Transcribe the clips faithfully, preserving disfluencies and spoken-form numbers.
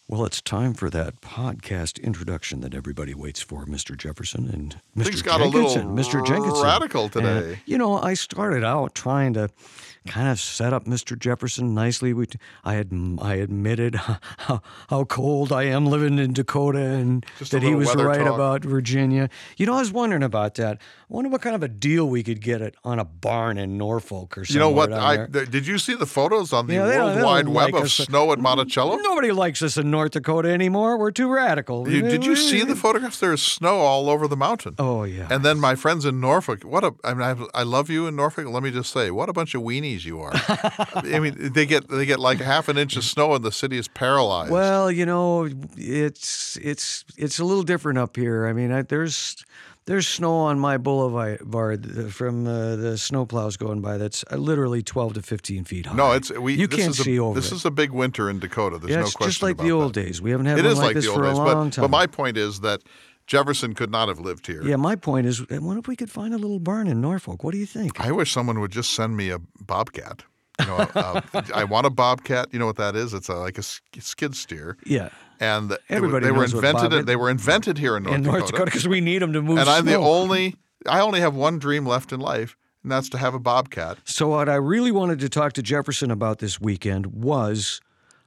Well, it's time for that podcast introduction that everybody waits for, Mister Jefferson and Mister Things got Jenkinson. a little Mister Jenkinson. radical today. And, you know, I started out trying to kind of set up Mister Jefferson nicely. We, I had I admitted how, how cold I am living in Dakota and Just a that he little was weather right talk. about Virginia. You know, I was wondering about that. I wonder what kind of a deal we could get it on a barn in Norfolk or something. You know what? I th- did you see the photos on the Yeah, they don't- World they don't Wide like Web of us. snow at Monticello? Nobody likes us in North Dakota anymore. We're too radical. You- did you see the photographs? There is snow all over the mountain. Oh, yeah. And then my friends in Norfolk, what a I mean, I, I love you in Norfolk. Let me just say, what a bunch of weenies you are. I mean, they get they get like half an inch of snow and the city is paralyzed. Well, you know, it's it's it's a little different up here. I mean, I, there's there's snow on my boulevard from uh, the snowplows going by. That's uh, literally twelve to fifteen feet high. no, it's we. you this can't is a, see over This it. is a big winter in Dakota. There's yeah, no it's question just like about the old that. days. We haven't had It one is like, like this the for old days, a but, long time. but my point is that Jefferson could not have lived here. yeah, my point is, what if we could find a little barn in Norfolk? What do you think? I wish someone would just send me a bobcat. You know, uh, I want a bobcat. You know what that is? It's a, like a sk- skid steer. Yeah, And the- Everybody they were knows what invented. bobcat- They were invented here in North in Dakota. North Dakota because we need them to move and I'm the snow. only. I only have one dream left in life, and that's to have a bobcat. So what I really wanted to talk to Jefferson about this weekend was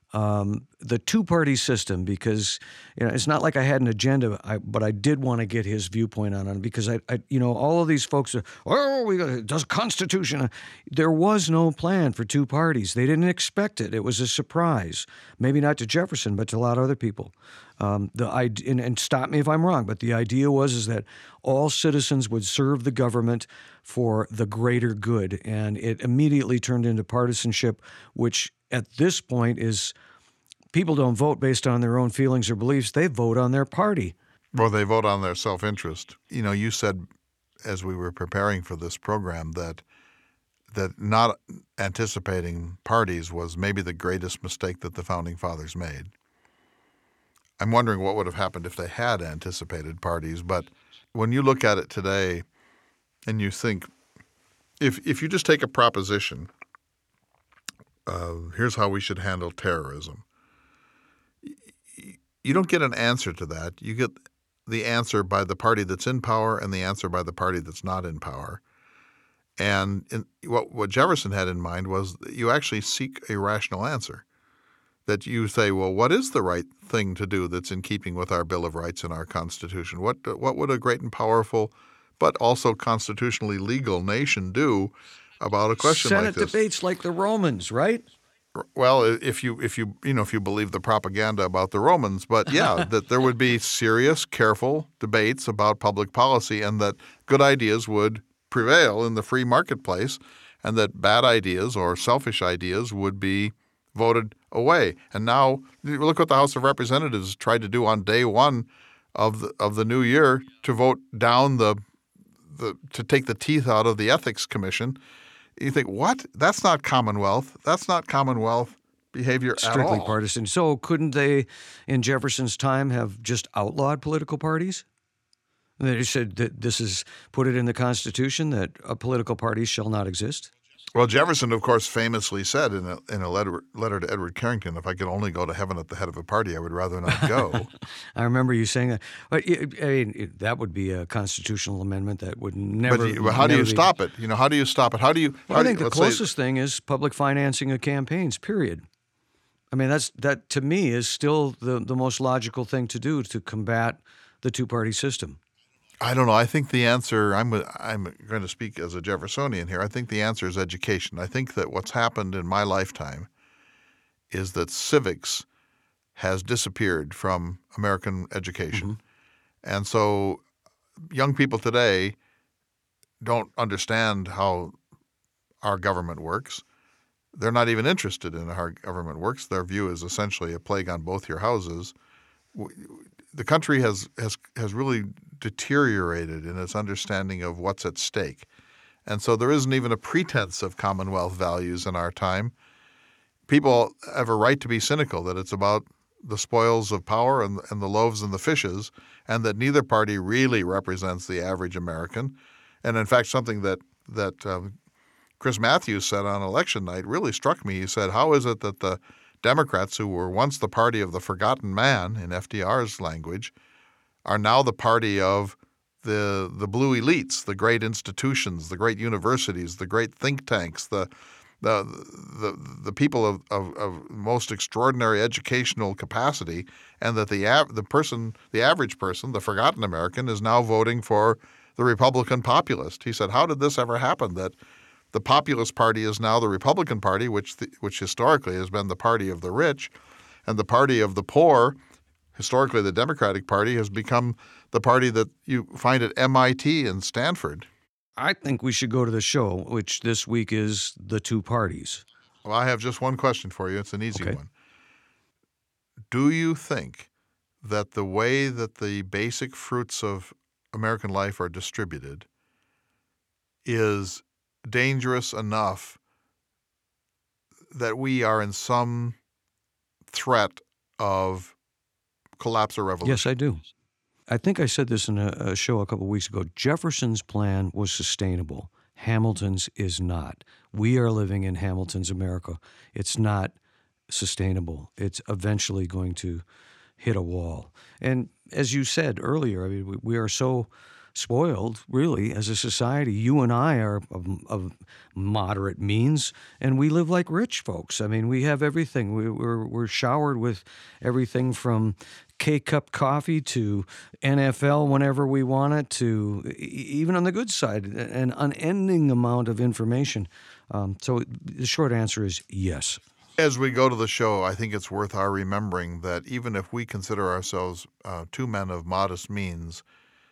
um, the two-party system, because you know it's not like I had an agenda, I, but I did want to get his viewpoint on it because I, I, you know, all of these folks are, oh, we got does Constitution. There was no plan for two parties. They didn't expect it. It was a surprise. Maybe not to Jefferson, but to a lot of other people. Um, the I and, and stop me if I'm wrong, but the idea was is that all citizens would serve the government for the greater good, and it immediately turned into partisanship, which at this point is people don't vote based on their own feelings or beliefs; they vote on their party. Well, they vote on their self-interest. You know, you said as we were preparing for this program that that not anticipating parties was maybe the greatest mistake that the Founding Fathers made. I'm wondering what would have happened if they had anticipated parties. But when you look at it today and you think, if if you just take a proposition, uh, here's how we should handle terrorism, you don't get an answer to that. You get the answer by the party that's in power and the answer by the party that's not in power. And in, what, what Jefferson had in mind was that you actually seek a rational answer. That you say, well, what is the right thing to do that's in keeping with our Bill of Rights and our Constitution? What what would a great and powerful, but also constitutionally legal nation do about a question Senate like this? debates like the Romans, right? Well, if you if you you know if you believe the propaganda about the Romans, but yeah, that there would be serious, careful debates about public policy, and that good ideas would prevail in the free marketplace, and that bad ideas or selfish ideas would be voted away. And now look what the House of Representatives tried to do on day one of the of the new year to vote down the the to take the teeth out of the Ethics Commission. You think, what? That's not Commonwealth. That's not Commonwealth behavior at all. Strictly partisan. So couldn't they, in Jefferson's time, have just outlawed political parties? They said that this is put it in the Constitution that a political party shall not exist. Well, Jefferson, of course, famously said in a in a letter letter to Edward Carrington, "If I could only go to heaven at the head of a party, I would rather not go." I remember you saying that. But I mean, it- that would be a constitutional amendment that would never. but, you, but how do never you be- stop it? You know, how do you stop it? How do you? Well, how I do think you, the let's say- closest thing is public financing of campaigns. Period. I mean, that's that to me is still the the most logical thing to do to combat the two party system. I don't know. I think the answer, I'm I'm going to speak as a Jeffersonian here. I think the answer is education. I think that what's happened in my lifetime is that civics has disappeared from American education. Mm-hmm. And so young people today don't understand how our government works. They're not even interested in how our government works. Their view is essentially a plague on both your houses. The country has has has really deteriorated in its understanding of what's at stake. And so there isn't even a pretense of Commonwealth values in our time. People have a right to be cynical that it's about the spoils of power and, and the loaves and the fishes, and that neither party really represents the average American. And in fact, something that, that um, Chris Matthews said on election night really struck me. He said, how is it that the Democrats, who were once the party of the forgotten man, in F D R's language, are now the party of the the blue elites, the great institutions, the great universities, the great think tanks, the the the, the people of, of, of most extraordinary educational capacity, and that the av- the person, the average person, the forgotten American, is now voting for the Republican populist. He said, how did this ever happen that the Populist Party is now the Republican Party, which the, which historically has been the party of the rich, and the party of the poor, historically the Democratic Party, has become the party that you find at M I T and Stanford. I think we should go to the show, which this week is The Two Parties. Well, I have just one question for you. It's an easy Okay. one. Do you think that the way that the basic fruits of American life are distributed is dangerous enough that we are in some threat of collapse or revolution? Yes, I do. I think I said this in a, a show a couple of weeks ago. Jefferson's plan was sustainable. Hamilton's is not. We are living in Hamilton's America. It's not sustainable. It's eventually going to hit a wall. And as you said earlier, I mean, we, we are so spoiled, really, as a society. You and I are of, of moderate means, and we live like rich folks. I mean, we have everything. We, we're we're showered with everything from K-cup coffee to N F L whenever we want it, to e- even on the good side, an unending amount of information. Um, so the short answer is yes. As we go to the show, I think it's worth our remembering that even if we consider ourselves uh, two men of modest means,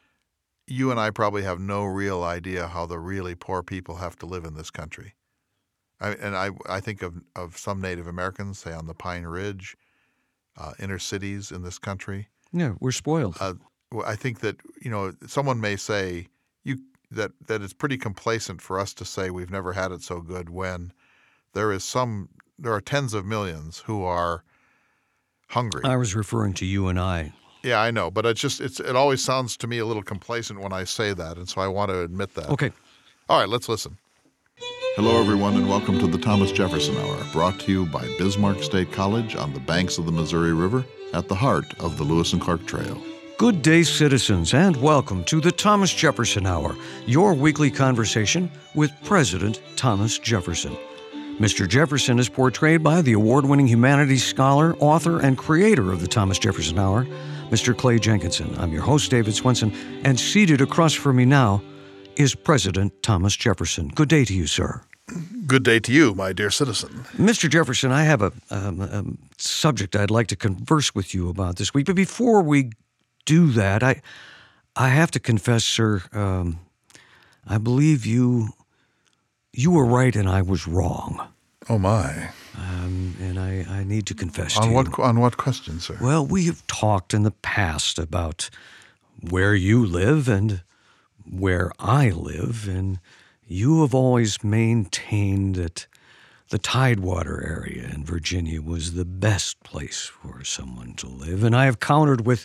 you and I probably have no real idea how the really poor people have to live in this country. I, and I, I think of, of some Native Americans, say on the Pine Ridge, uh, inner cities in this country. Yeah, we're spoiled. Uh, well, I think that, you know, someone may say you that, that it's pretty complacent for us to say we've never had it so good when there is some there are tens of millions who are hungry. I was referring to you and I. Yeah, I know, but it's just it's it always sounds to me a little complacent when I say that, and so I want to admit that. Okay. All right, let's listen. Hello, everyone, and welcome to the Thomas Jefferson Hour, brought to you by Bismarck State College on the banks of the Missouri River at the heart of the Lewis and Clark Trail. Good day, citizens, and welcome to the Thomas Jefferson Hour, your weekly conversation with President Thomas Jefferson. Mister Jefferson is portrayed by the award-winning humanities scholar, author, and creator of the Thomas Jefferson Hour, Mister Clay Jenkinson. I'm your host, David Swenson, and seated across from me now is President Thomas Jefferson. Good day to you, sir. Good day to you, my dear citizen. Mister Jefferson, I have a, um, a subject I'd like to converse with you about this week, but before we do that, I I have to confess, sir, um, I believe you you were right and I was wrong. Oh, my. Um, and I, I need to confess On to what you. on what question, sir? Well, we have talked in the past about where you live and where I live, and you have always maintained that the Tidewater area in Virginia was the best place for someone to live. And I have countered with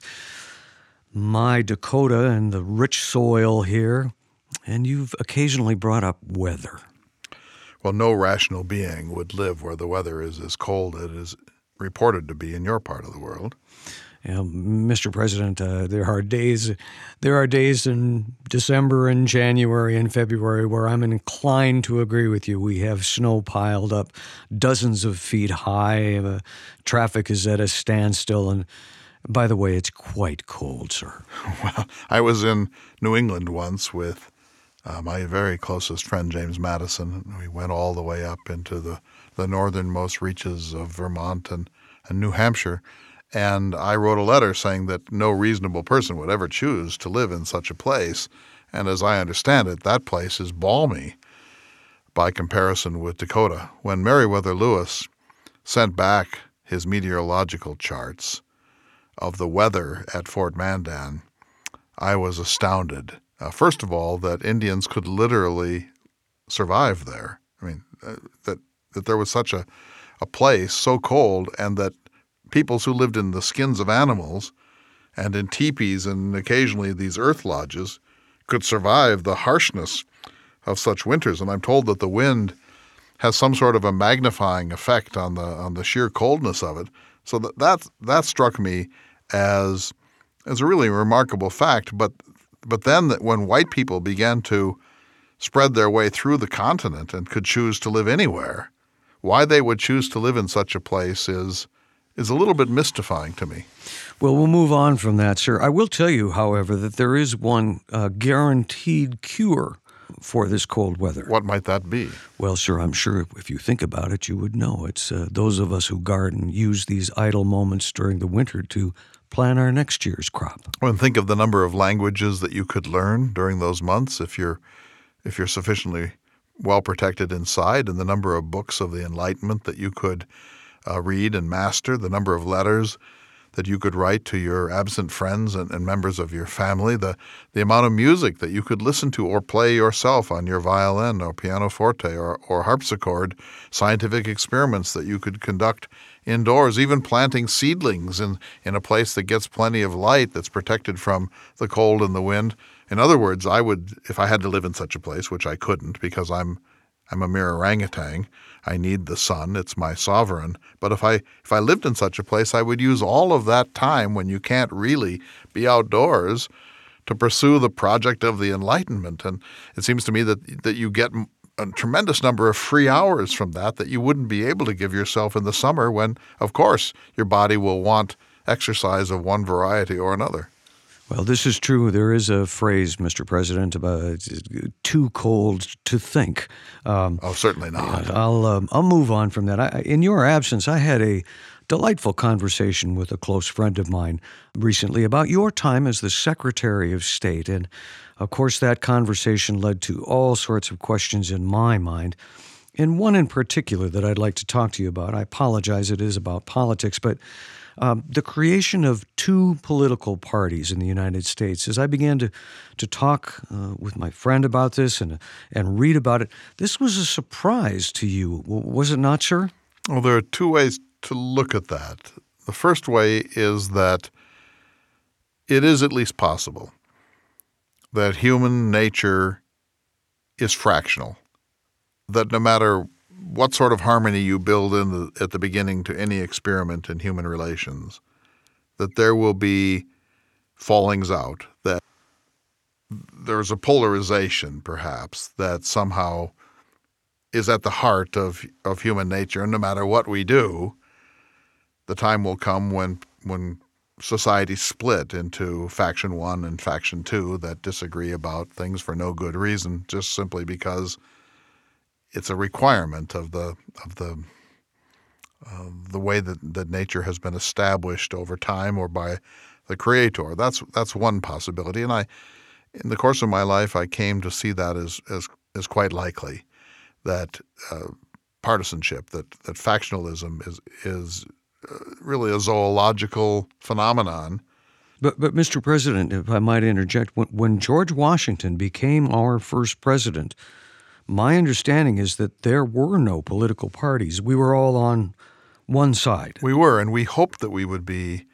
my Dakota and the rich soil here, and you've occasionally brought up weather. Well, no rational being would live where the weather is as cold as it is reported to be in your part of the world. You know, Mister President, uh, there are days, there are days in December and January and February where I'm inclined to agree with you. We have snow piled up dozens of feet high. Uh, traffic is at a standstill, and by the way, it's quite cold, sir. Well, I was in New England once with uh, my very closest friend, James Madison. We went all the way up into the, the northernmost reaches of Vermont and, and New Hampshire. And I wrote a letter saying that no reasonable person would ever choose to live in such a place. And as I understand it, that place is balmy by comparison with Dakota. When Meriwether Lewis sent back his meteorological charts of the weather at Fort Mandan, I was astounded. Uh, first of all, that Indians could literally survive there. I mean, uh, that that there was such a, a place so cold, and that peoples who lived in the skins of animals and in teepees and occasionally these earth lodges could survive the harshness of such winters. And I'm told that the wind has some sort of a magnifying effect on the on the sheer coldness of it. So that that, that struck me as as a really remarkable fact. But but then that when white people began to spread their way through the continent and could choose to live anywhere, why they would choose to live in such a place is is a little bit mystifying to me. Well, we'll move on from that, sir. I will tell you, however, that there is one uh, guaranteed cure for this cold weather. What might that be? Well, sir, I'm sure if you think about it, you would know. It's uh, those of us who garden use these idle moments during the winter to plan our next year's crop. Well, and think of the number of languages that you could learn during those months if you're if you're sufficiently well protected inside, and the number of books of the Enlightenment that you could uh, read and master, the number of letters that you could write to your absent friends and, and members of your family, the, the amount of music that you could listen to or play yourself on your violin or pianoforte or, or harpsichord, scientific experiments that you could conduct indoors, even planting seedlings in, in a place that gets plenty of light, that's protected from the cold and the wind. In other words, I would, if I had to live in such a place, which I couldn't because I'm I'm a mere orangutan. I need the sun. It's my sovereign. But if I if I lived in such a place, I would use all of that time when you can't really be outdoors to pursue the project of the Enlightenment. And it seems to me that that you get a tremendous number of free hours from that that you wouldn't be able to give yourself in the summer when, of course, your body will want exercise of one variety or another. Well, this is true. There is a phrase, Mister President, about too cold to think. Um, oh, certainly not. I'll um, I'll move on from that. I, in your absence, I had a delightful conversation with a close friend of mine recently about your time as the Secretary of State. And, of course, that conversation led to all sorts of questions in my mind. And one in particular that I'd like to talk to you about, I apologize, it is about politics, but Um, the creation of two political parties in the United States. As I began to to talk uh, with my friend about this and and read about it, this was a surprise to you, was it not, sir? Well, there are two ways to look at that. The first way is that it is at least possible that human nature is fractional, that no matter what sort of harmony you build in the, at the beginning to any experiment in human relations, that there will be fallings out, that there's a polarization, perhaps, that somehow is at the heart of, of human nature. And no matter what we do, the time will come when when society split into faction one and faction two that disagree about things for no good reason, just simply because it's a requirement of the of the uh, the way that, that nature has been established over time or by the Creator. That's that's one possibility, and I, in the course of my life, I came to see that as as as quite likely, that uh, partisanship, that that factionalism is is uh, really a zoological phenomenon. But but Mister President, if I might interject, when, when George Washington became our first president, my understanding is that there were no political parties. We were all on one side. We were, and we hoped that we would be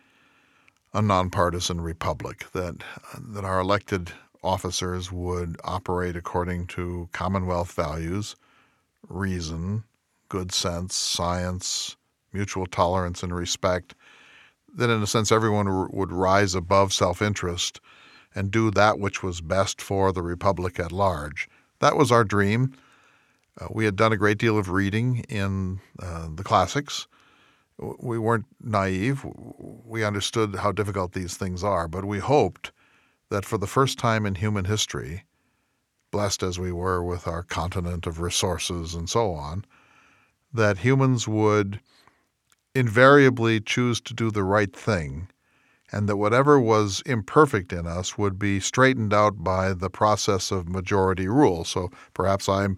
a nonpartisan republic, that that our elected officers would operate according to Commonwealth values, reason, good sense, science, mutual tolerance and respect, that in a sense everyone r- would rise above self-interest and do that which was best for the republic at large. That was our dream. Uh, we had done a great deal of reading in uh, the classics. We weren't naive. We understood how difficult these things are, but we hoped that for the first time in human history, blessed as we were with our continent of resources and so on, that humans would invariably choose to do the right thing, and that whatever was imperfect in us would be straightened out by the process of majority rule. So perhaps I'm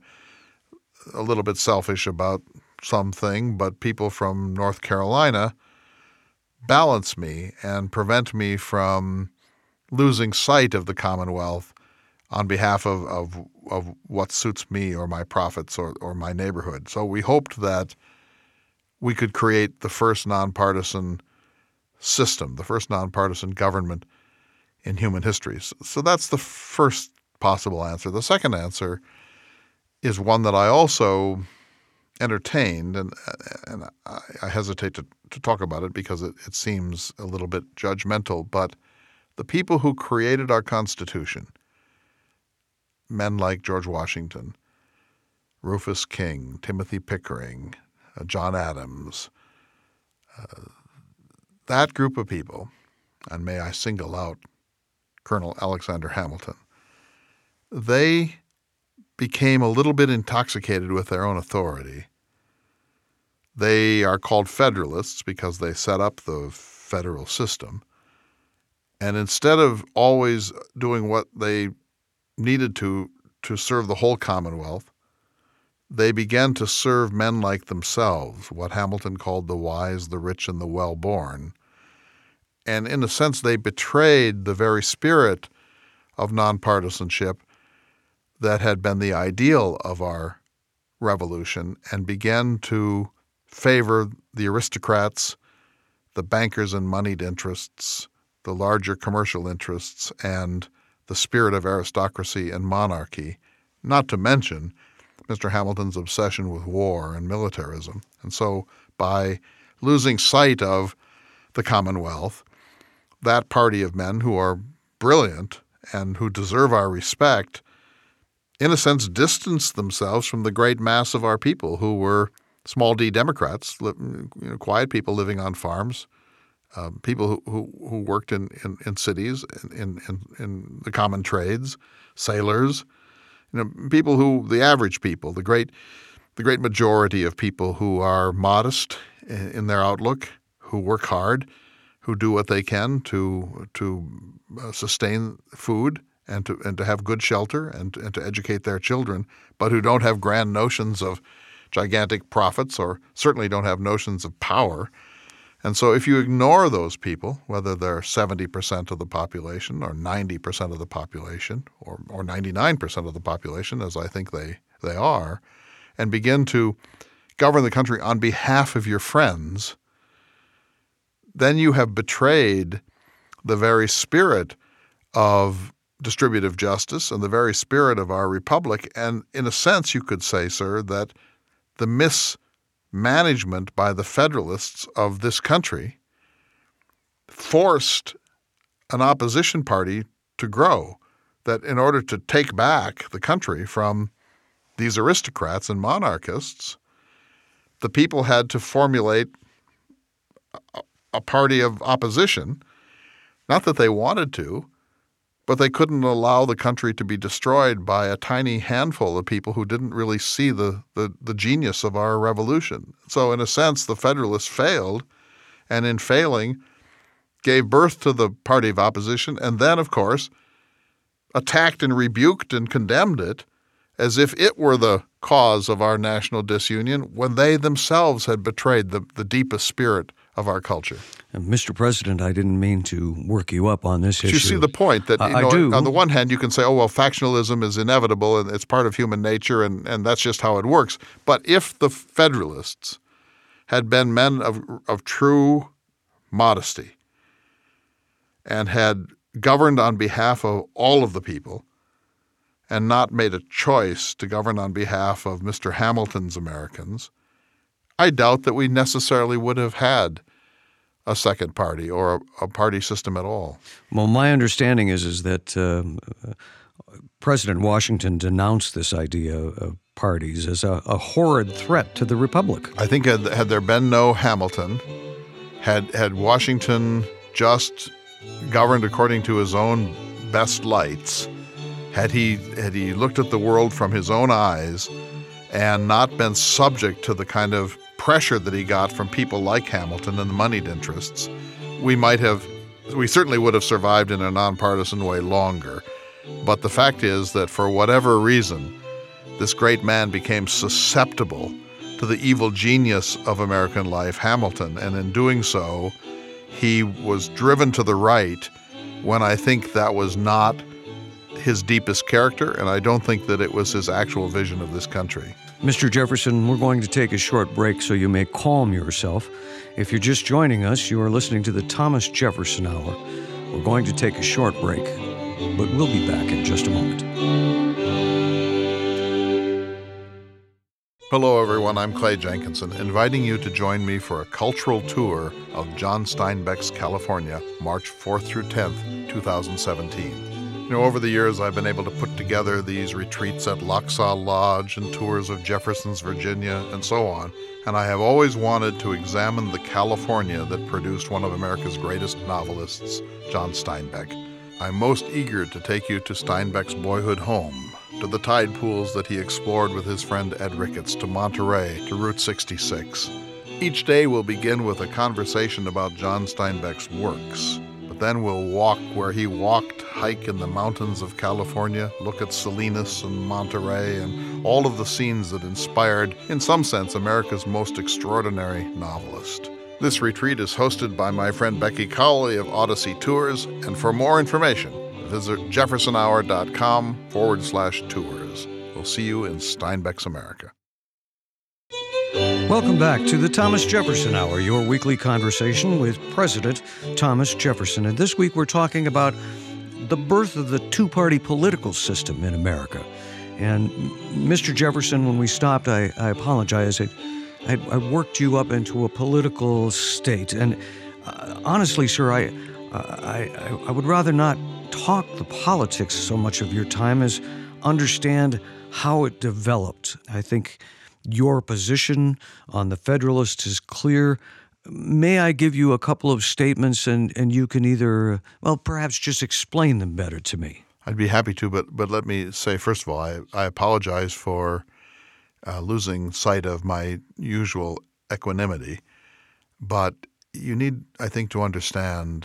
a little bit selfish about something, but people from North Carolina balance me and prevent me from losing sight of the Commonwealth on behalf of, of, of what suits me or my profits or, or my neighborhood. So we hoped that we could create the first nonpartisan system, the first nonpartisan government in human history. So, so that's the first possible answer. The second answer is one that I also entertained, and and I, I hesitate to, to talk about it because it, it seems a little bit judgmental, but the people who created our Constitution, men like George Washington, Rufus King, Timothy Pickering, uh, John Adams, uh, that group of people, and may I single out Colonel Alexander Hamilton, they became a little bit intoxicated with their own authority. They are called Federalists because they set up the federal system. And instead of always doing what they needed to to serve the whole Commonwealth, they began to serve men like themselves, what Hamilton called the wise, the rich, and the well-born. And in a sense, they betrayed the very spirit of nonpartisanship that had been the ideal of our revolution and began to favor the aristocrats, the bankers and moneyed interests, the larger commercial interests, and the spirit of aristocracy and monarchy, not to mention Mister Hamilton's obsession with war and militarism. And so by losing sight of the Commonwealth, that party of men who are brilliant and who deserve our respect, in a sense, distanced themselves from the great mass of our people who were small d Democrats, you know, quiet people living on farms, um, people who, who, who worked in, in, in cities, in, in, in the common trades, sailors, you know, people who, the average people, the great, the great majority of people who are modest in, in their outlook, who work hard, who do what they can to to uh, sustain food and to and to have good shelter and, and to educate their children, but who don't have grand notions of gigantic profits or certainly don't have notions of power. And so if you ignore those people, whether they're seventy percent of the population or ninety percent of the population or, or ninety-nine percent of the population, as I think they, they are, and begin to govern the country on behalf of your friends, then you have betrayed the very spirit of distributive justice and the very spirit of our republic. And in a sense, you could say, sir, that the mismanagement by the Federalists of this country forced an opposition party to grow, that in order to take back the country from these aristocrats and monarchists, the people had to formulate a, a party of opposition, not that they wanted to, but they couldn't allow the country to be destroyed by a tiny handful of people who didn't really see the, the, the genius of our revolution. So in a sense, the Federalists failed, and in failing, gave birth to the party of opposition, and then, of course, attacked and rebuked and condemned it as if it were the cause of our national disunion when they themselves had betrayed the, the deepest spirit of our culture. And Mister President, I didn't mean to work you up on this but issue. You see the point that, you I, know, I do. On the one hand, you can say, oh, well, factionalism is inevitable and it's part of human nature and, and that's just how it works. But if the Federalists had been men of, of true modesty and had governed on behalf of all of the people and not made a choice to govern on behalf of Mister Hamilton's Americans, I doubt that we necessarily would have had a second party or a, a party system at all. Well, my understanding is is that uh, President Washington denounced this idea of parties as a, a horrid threat to the republic. I think had, had there been no Hamilton, had had Washington just governed according to his own best lights, had he had he looked at the world from his own eyes and not been subject to the kind of pressure that he got from people like Hamilton and the moneyed interests, we might have, we certainly would have survived in a nonpartisan way longer. But the fact is that for whatever reason, this great man became susceptible to the evil genius of American life, Hamilton, and in doing so, he was driven to the right when I think that was not his deepest character, and I don't think that it was his actual vision of this country. Mister Jefferson, we're going to take a short break so you may calm yourself. If you're just joining us, you are listening to the Thomas Jefferson Hour. We're going to take a short break, but we'll be back in just a moment. Hello, everyone. I'm Clay Jenkinson, inviting you to join me for a cultural tour of John Steinbeck's California, March fourth through tenth, twenty seventeen. You know, over the years, I've been able to put together these retreats at Lochsa Lodge and tours of Jefferson's Virginia and so on, and I have always wanted to examine the California that produced one of America's greatest novelists, John Steinbeck. I'm most eager to take you to Steinbeck's boyhood home, to the tide pools that he explored with his friend Ed Ricketts, to Monterey, to Route sixty-six. Each day will begin with a conversation about John Steinbeck's works, but then we'll walk where he walked, hike in the mountains of California, look at Salinas and Monterey and all of the scenes that inspired, in some sense, America's most extraordinary novelist. This retreat is hosted by my friend Becky Cowley of Odyssey Tours, and for more information, visit jeffersonhour.com forward slash tours. We'll see you in Steinbeck's America. Welcome back to the Thomas Jefferson Hour, your weekly conversation with President Thomas Jefferson. And this week we're talking about the birth of the two-party political system in America. And Mister Jefferson, when we stopped, I, I apologize. I, I, I worked you up into a political state. And uh, honestly, sir, I, I, I would rather not talk the politics so much of your time as understand how it developed. I think your position on the Federalists is clear. May I give you a couple of statements and, and you can either, well, perhaps just explain them better to me? I'd be happy to, but but let me say, first of all, I, I apologize for uh, losing sight of my usual equanimity. But you need, I think, to understand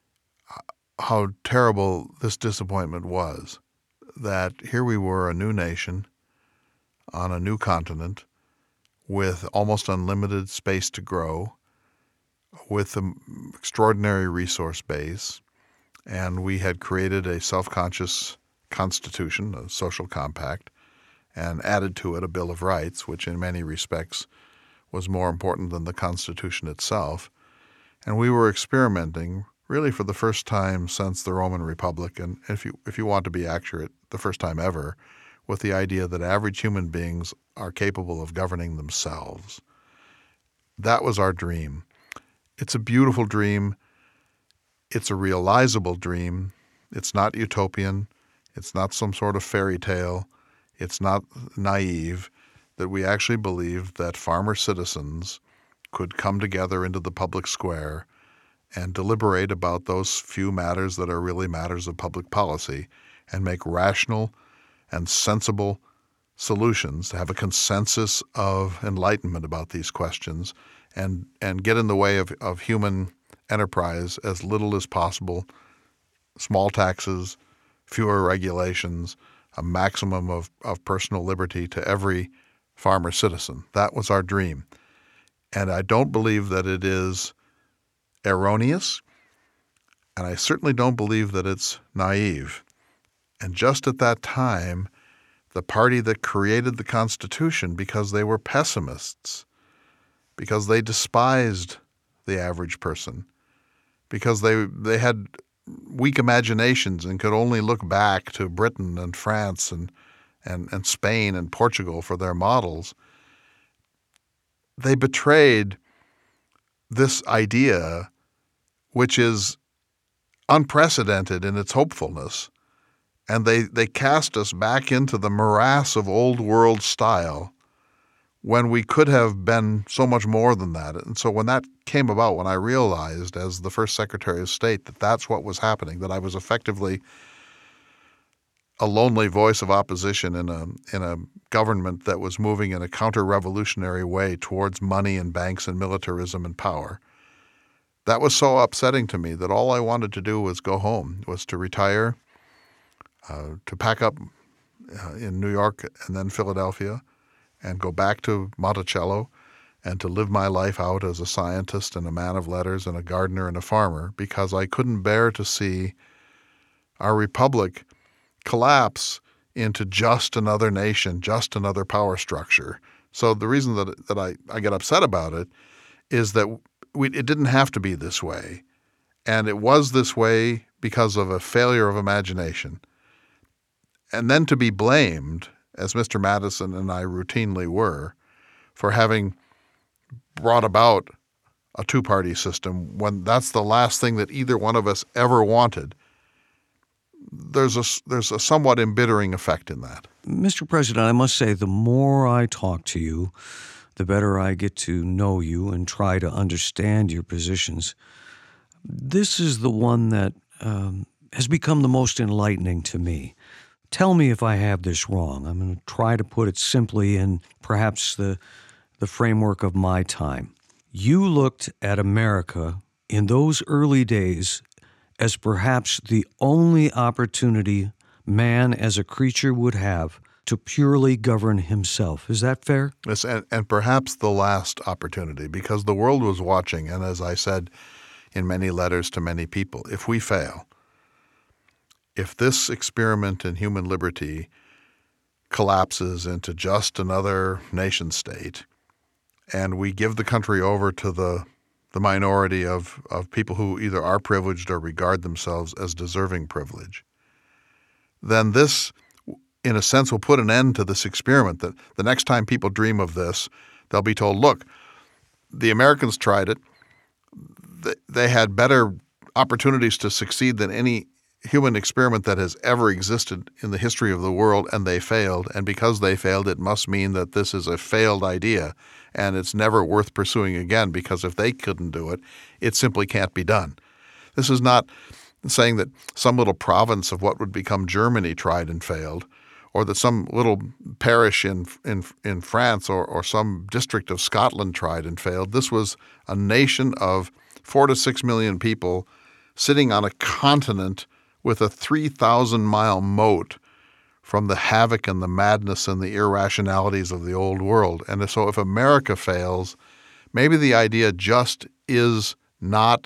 how terrible this disappointment was, that here we were, a new nation on a new continent with almost unlimited space to grow, with an extraordinary resource base, and we had created a self-conscious constitution, a social compact, and added to it a Bill of Rights, which in many respects was more important than the Constitution itself. And we were experimenting really for the first time since the Roman Republic, and if you if you want to be accurate, the first time ever, with the idea that average human beings are capable of governing themselves. That was our dream. It's a beautiful dream. It's a realizable dream. It's not utopian. It's not some sort of fairy tale. It's not naive, that we actually believed that farmer citizens could come together into the public square and deliberate about those few matters that are really matters of public policy and make rational and sensible solutions, to have a consensus of enlightenment about these questions and, and get in the way of, of human enterprise as little as possible, small taxes, fewer regulations, a maximum of, of personal liberty to every farmer citizen. That was our dream. And I don't believe that it is erroneous, and I certainly don't believe that it's naive. And just at that time, the party that created the Constitution, because they were pessimists, because they despised the average person, because they they had weak imaginations and could only look back to Britain and France and, and, and Spain and Portugal for their models, they betrayed this idea, which is unprecedented in its hopefulness, and they, they cast us back into the morass of old world style when we could have been so much more than that. And so when that came about, when I realized as the first Secretary of State that that's what was happening, that I was effectively a lonely voice of opposition in a in a government that was moving in a counter-revolutionary way towards money and banks and militarism and power, that was so upsetting to me that all I wanted to do was go home, was to retire, uh, to pack up uh, in New York and then Philadelphia, and go back to Monticello and to live my life out as a scientist and a man of letters and a gardener and a farmer, because I couldn't bear to see our republic collapse into just another nation, just another power structure. So the reason that that I, I get upset about it is that we, it didn't have to be this way. And it was this way because of a failure of imagination. And then to be blamed, as Mister Madison and I routinely were, for having brought about a two-party system when that's the last thing that either one of us ever wanted, there's a, there's a somewhat embittering effect in that. Mister President, I must say the more I talk to you, the better I get to know you and try to understand your positions. This is the one that um, has become the most enlightening to me. Tell me if I have this wrong. I'm going to try to put it simply in perhaps the, the framework of my time. You looked at America in those early days as perhaps the only opportunity man as a creature would have to purely govern himself. Is that fair? Yes, and, and perhaps the last opportunity, because the world was watching, and as I said in many letters to many people, if we fail, if this experiment in human liberty collapses into just another nation state, and we give the country over to the the minority of, of people who either are privileged or regard themselves as deserving privilege, then this, in a sense, will put an end to this experiment. That the next time people dream of this, they'll be told, look, the Americans tried it. They had better opportunities to succeed than any human experiment that has ever existed in the history of the world, and they failed. And because they failed, it must mean that this is a failed idea, and it's never worth pursuing again, because if they couldn't do it, it simply can't be done. This is not saying that some little province of what would become Germany tried and failed, or that some little parish in in in France or, or some district of Scotland tried and failed. This was a nation of four to six million people sitting on a continent with a three thousand mile moat from the havoc and the madness and the irrationalities of the old world. And so if America fails, maybe the idea just is not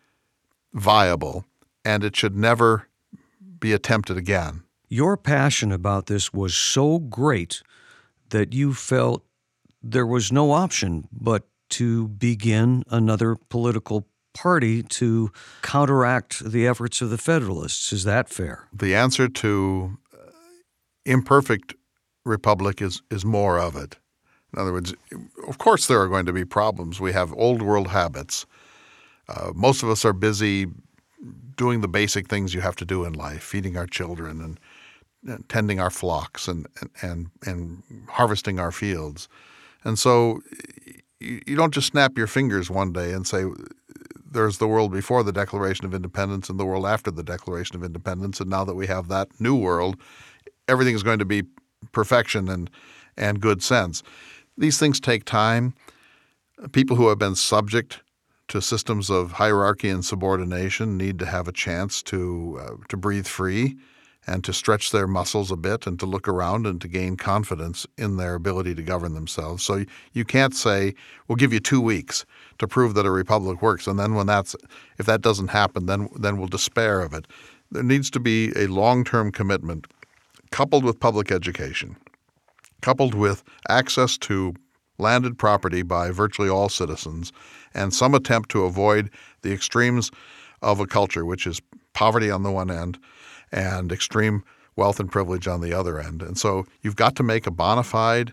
viable, and it should never be attempted again. Your passion about this was so great that you felt there was no option but to begin another political party to counteract the efforts of the Federalists. Is that fair? The answer to imperfect republic is, is more of it. In other words, of course there are going to be problems. We have old world habits. Uh, most of us are busy doing the basic things you have to do in life, feeding our children and, and tending our flocks and, and, and harvesting our fields. And so you, you don't just snap your fingers one day and say, there's the world before the Declaration of Independence and the world after the Declaration of Independence, and now that we have that new world, everything is going to be perfection and, and good sense. These things take time. People who have been subject to systems of hierarchy and subordination need to have a chance to uh, to breathe free and to stretch their muscles a bit and to look around and to gain confidence in their ability to govern themselves. So you can't say, we'll give you two weeks to prove that a republic works, and then when that's if that doesn't happen, then then we'll despair of it. There needs to be a long-term commitment coupled with public education, coupled with access to landed property by virtually all citizens, and some attempt to avoid the extremes of a culture, which is poverty on the one end and extreme wealth and privilege on the other end. And so you've got to make a bona fide,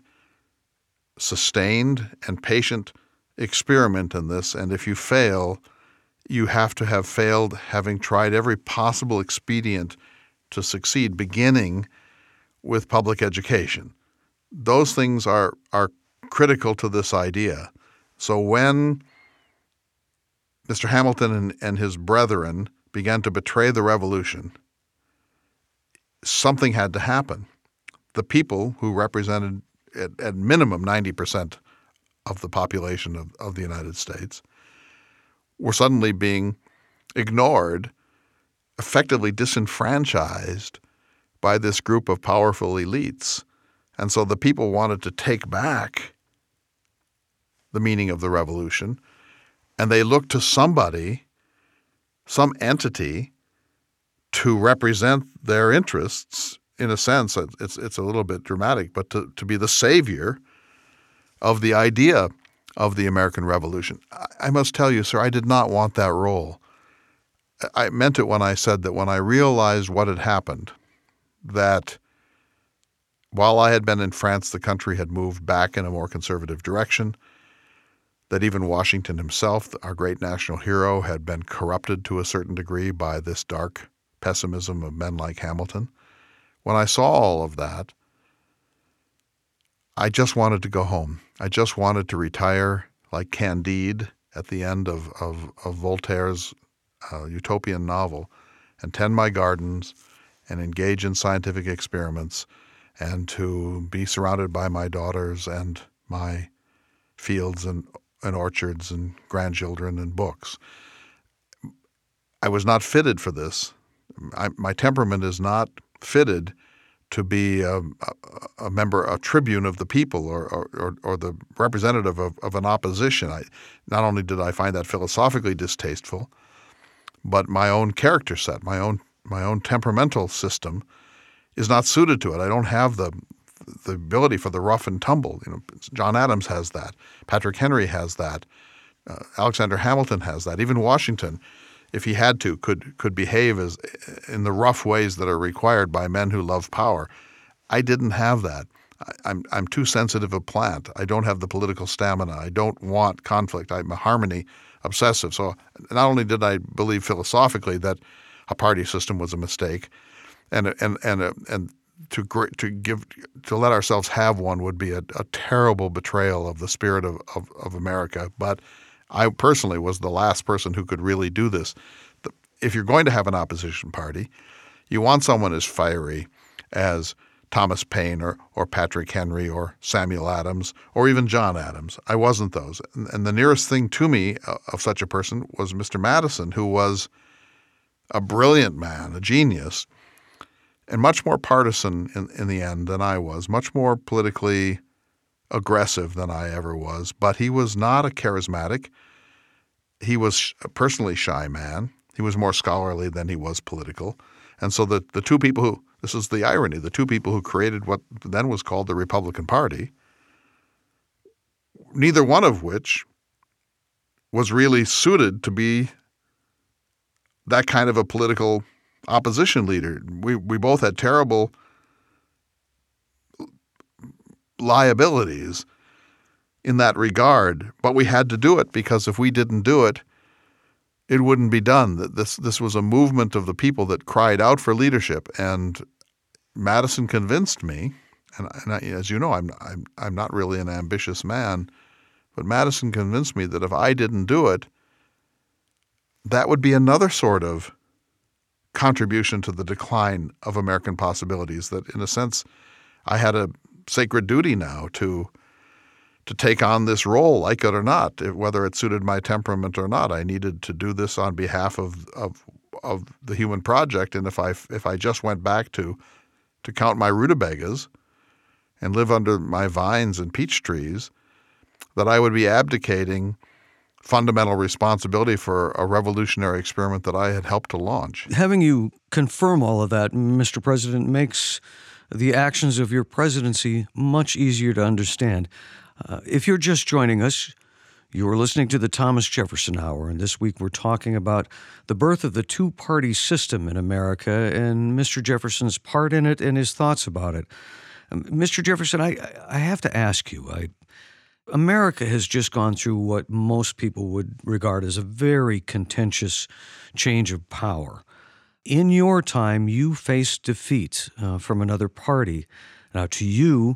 sustained, and patient experiment in this. And if you fail, you have to have failed having tried every possible expedient to succeed, beginning with public education. Those things are are critical to this idea. So when Mister Hamilton and, and his brethren began to betray the revolution, something had to happen. The people who represented at, at minimum ninety percent of the population of, of the United States were suddenly being ignored, effectively disenfranchised by this group of powerful elites. And so the people wanted to take back the meaning of the revolution, and they looked to somebody, some entity, to represent their interests. In a sense, it's it's a little bit dramatic, but to, to be the savior of the idea of the American Revolution. I, I must tell you, sir, I did not want that role. I meant it when I said that when I realized what had happened, that while I had been in France, the country had moved back in a more conservative direction, that even Washington himself, our great national hero, had been corrupted to a certain degree by this dark pessimism of men like Hamilton. When I saw all of that, I just wanted to go home. I just wanted to retire like Candide at the end of, of, of Voltaire's uh, utopian novel and tend my gardens and engage in scientific experiments and to be surrounded by my daughters and my fields and, and orchards and grandchildren and books. I was not fitted for this. I, my temperament is not fitted to be a, a, a member, a tribune of the people or, or, or the representative of, of an opposition. I, not only did I find that philosophically distasteful, but my own character set, my own my own temperamental system is not suited to it. I don't have the the ability for the rough and tumble. You know, John Adams has that. Patrick Henry has that. Uh, Alexander Hamilton has that. Even Washington, if he had to, could could behave as in the rough ways that are required by men who love power. I didn't have that. I, I'm I'm too sensitive a plant. I don't have the political stamina. I don't want conflict. I'm a harmony obsessive. So not only did I believe philosophically that a party system was a mistake, and and and and to to give to let ourselves have one would be a, a terrible betrayal of the spirit of, of, of America. But I personally was the last person who could really do this. If you're going to have an opposition party, you want someone as fiery as Thomas Paine or, or Patrick Henry or Samuel Adams or even John Adams. I wasn't those. And, and the nearest thing to me uh, of such a person was Mister Madison, who was a brilliant man, a genius, and much more partisan in, in the end than I was, much more politically aggressive than I ever was. But he was not a charismatic. He was a personally shy man. He was more scholarly than he was political. And so the, the two people who, this is the irony, the two people who created what then was called the Republican Party, neither one of which was really suited to be that kind of a political opposition leader. We we both had terrible liabilities in that regard, but we had to do it because if we didn't do it, it wouldn't be done. This this was a movement of the people that cried out for leadership, and Madison convinced me. And, and I, as you know, I'm I'm I'm not really an ambitious man, but Madison convinced me that if I didn't do it, that would be another sort of contribution to the decline of American possibilities. That, in a sense, I had a sacred duty now to to take on this role, like it or not, whether it suited my temperament or not. I needed to do this on behalf of of, of the human project. And if I if I just went back to to count my rutabagas and live under my vines and peach trees, that I would be abdicating fundamental responsibility for a revolutionary experiment that I had helped to launch. Having you confirm all of that, Mister President, makes the actions of your presidency much easier to understand. Uh, if you're just joining us, you're listening to the Thomas Jefferson Hour, and this week we're talking about the birth of the two-party system in America and Mister Jefferson's part in it and his thoughts about it. Um, Mister Jefferson, I, I have to ask you, I, America has just gone through what most people would regard as a very contentious change of power. In your time, you faced defeat uh, from another party. Now, to you,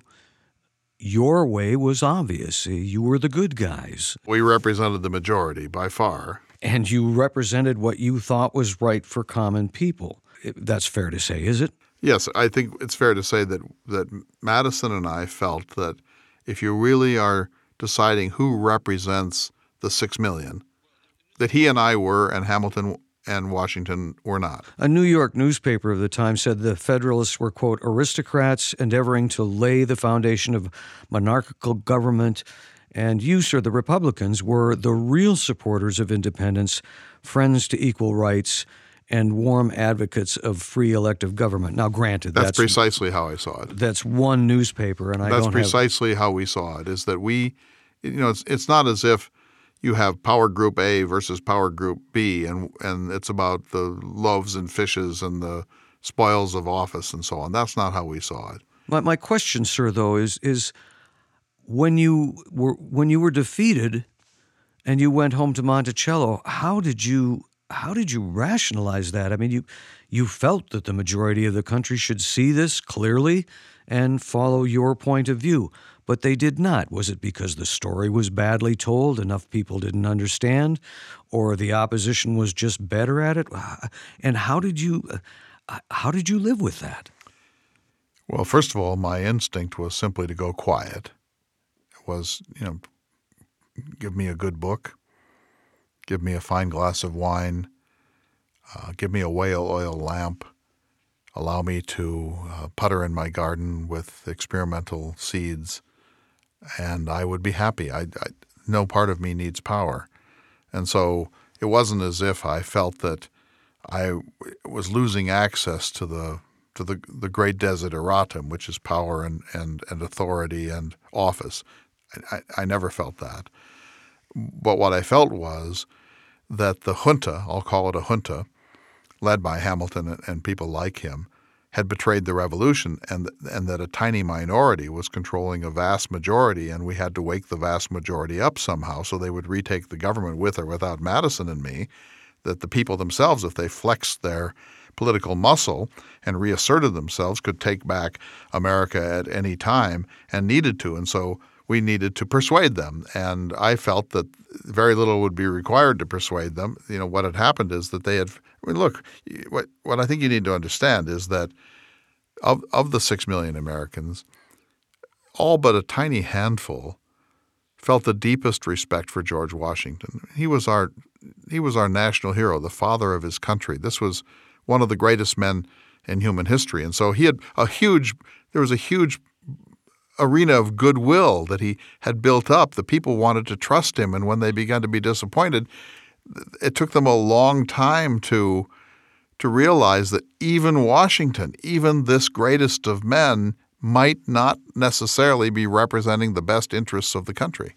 your way was obvious. You were the good guys. We represented the majority by far. And you represented what you thought was right for common people. That's fair to say, is it? Yes, I think it's fair to say that that Madison and I felt that if you really are deciding who represents the six million, that he and I were and Hamilton and Washington were not. A New York newspaper of the time said the Federalists were, quote, aristocrats endeavoring to lay the foundation of monarchical government, and you, sir, the Republicans, were the real supporters of independence, friends to equal rights, and warm advocates of free elective government. Now, granted, that's, that's precisely how I saw it. That's one newspaper, and I that's don't precisely have... how we saw it. Is that we, you know, it's it's not as if you have Power Group A versus Power Group B, and and it's about the loaves and fishes and the spoils of office and so on. That's not how we saw it. My, my question, sir, though, is is when you were when you were defeated and you went home to Monticello, how did you how did you rationalize that? I mean, you you felt that the majority of the country should see this clearly and follow your point of view, but they did not. Was it because the story was badly told, enough people didn't understand, or the opposition was just better at it? And how did you how did you live with that? Well, first of all, my instinct was simply to go quiet. It was, you know, give me a good book, give me a fine glass of wine, uh, give me a whale oil lamp, allow me to uh, putter in my garden with experimental seeds, and I would be happy. I, I, no part of me needs power. And so it wasn't as if I felt that I was losing access to the to the, the great desideratum, which is power and, and, and authority and office. I, I never felt that. But what I felt was that the junta, I'll call it a junta, led by Hamilton and, and people like him, had betrayed the revolution, and and that a tiny minority was controlling a vast majority, and we had to wake the vast majority up somehow so they would retake the government with or without Madison and me, that the people themselves, if they flexed their political muscle and reasserted themselves, could take back America at any time and needed to. And so we needed to persuade them. And I felt that very little would be required to persuade them. You know, what had happened is that they had – I mean, look, what, what I think you need to understand is that of, of the six million Americans, all but a tiny handful felt the deepest respect for George Washington. He was our he was our national hero, the father of his country. This was one of the greatest men in human history. And so he had a huge – there was a huge arena of goodwill that he had built up. The people wanted to trust him, and when they began to be disappointed, it took them a long time to to realize that even Washington, even this greatest of men, might not necessarily be representing the best interests of the country.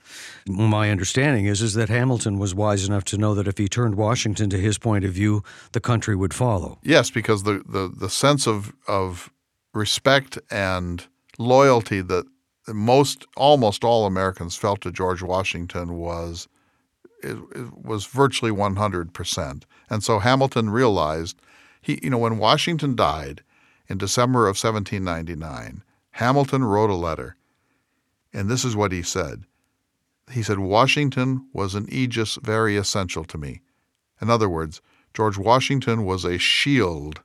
My understanding is, is that Hamilton was wise enough to know that if he turned Washington to his point of view, the country would follow. Yes, because the, the, the sense of, of respect and loyalty that most almost all Americans felt to George Washington was it, it was virtually one hundred percent. And so Hamilton realized he you know when Washington died in December of seventeen ninety-nine, Hamilton wrote a letter, and this is what he said. He said, "Washington was an aegis very essential to me." In other words, George Washington was a shield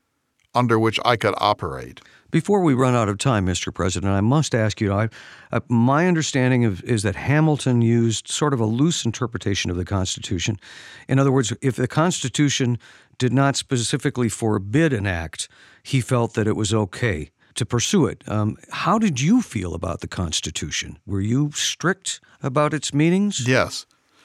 under which I could operate. Before we run out of time, Mister President, I must ask you, I, uh, my understanding of, is that Hamilton used sort of a loose interpretation of the Constitution. In other words, if the Constitution did not specifically forbid an act, he felt that it was okay to pursue it. Um, how did you feel about the Constitution? Were you strict about its meanings? Yes,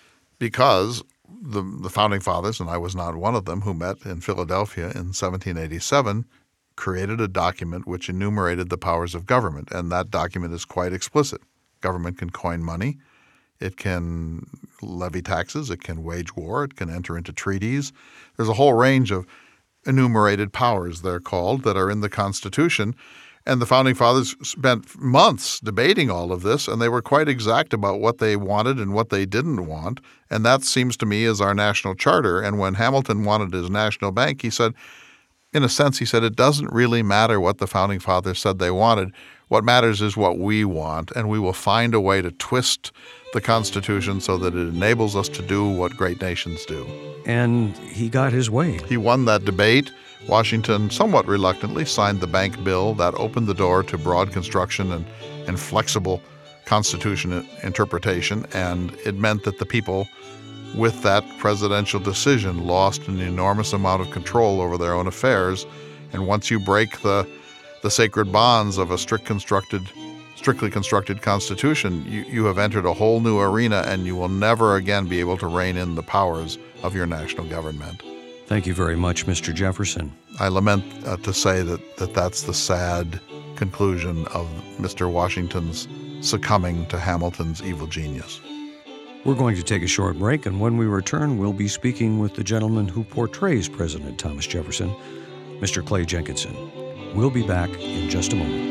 because the, the Founding Fathers, and I was not one of them, who met in Philadelphia in seventeen eighty-seven, created a document which enumerated the powers of government, and that document is quite explicit. Government can coin money, it can levy taxes, it can wage war, it can enter into treaties. There's a whole range of enumerated powers, they're called, that are in the Constitution. And the Founding Fathers spent months debating all of this, and they were quite exact about what they wanted and what they didn't want. And that seems to me is our national charter. And when Hamilton wanted his national bank, he said, in a sense, he said, it doesn't really matter what the Founding Fathers said they wanted. What matters is what we want, and we will find a way to twist the Constitution so that it enables us to do what great nations do. And he got his way. He won that debate. Washington, somewhat reluctantly, signed the bank bill that opened the door to broad construction and, and flexible Constitution interpretation, and it meant that the people, with that presidential decision, lost an enormous amount of control over their own affairs. And once you break the the sacred bonds of a strict constructed, strictly constructed Constitution, you, you have entered a whole new arena, and you will never again be able to rein in the powers of your national government. Thank you very much, Mister Jefferson. I lament uh, to say that, that that's the sad conclusion of Mister Washington's succumbing to Hamilton's evil genius. We're going to take a short break, and when we return, we'll be speaking with the gentleman who portrays President Thomas Jefferson, Mister Clay Jenkinson. We'll be back in just a moment.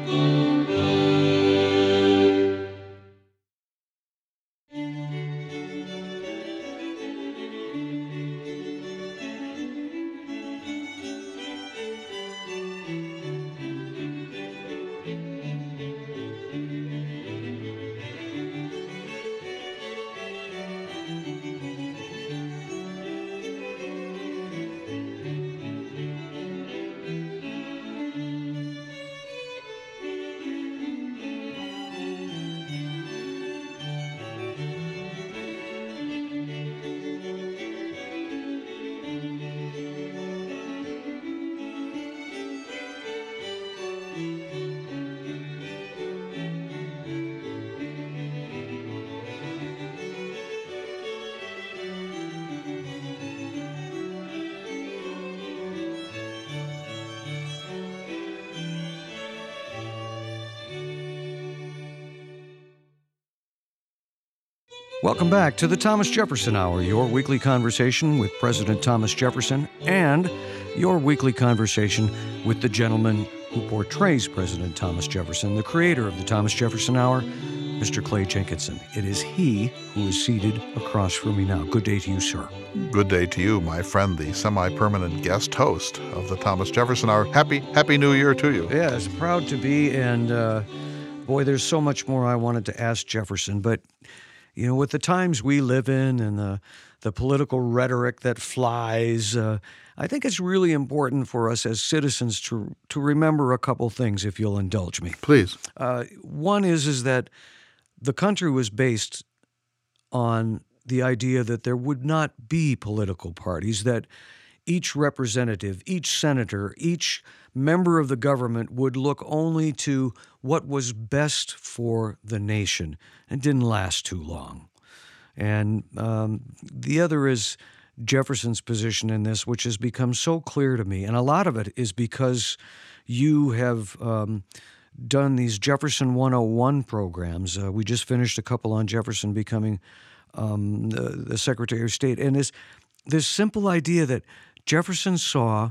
Welcome back to the Thomas Jefferson Hour, your weekly conversation with President Thomas Jefferson and your weekly conversation with the gentleman who portrays President Thomas Jefferson, the creator of the Thomas Jefferson Hour, Mister Clay Jenkinson. It is he who is seated across from me now. Good day to you, sir. Good day to you, my friend, the semi-permanent guest host of the Thomas Jefferson Hour. Happy, happy New Year to you. Yes, proud to be, and uh, boy, there's so much more I wanted to ask Jefferson, but you know, with the times we live in and the, the political rhetoric that flies, uh, I think it's really important for us as citizens to to remember a couple things, if you'll indulge me. Please. Uh, one is is that the country was based on the idea that there would not be political parties, that each representative, each senator, each member of the government would look only to what was best for the nation. It didn't last too long. And um, the other is Jefferson's position in this, which has become so clear to me. And a lot of it is because you have um, done these Jefferson one oh one programs. Uh, we just finished a couple on Jefferson becoming um, the, the Secretary of State. And this, this simple idea that Jefferson saw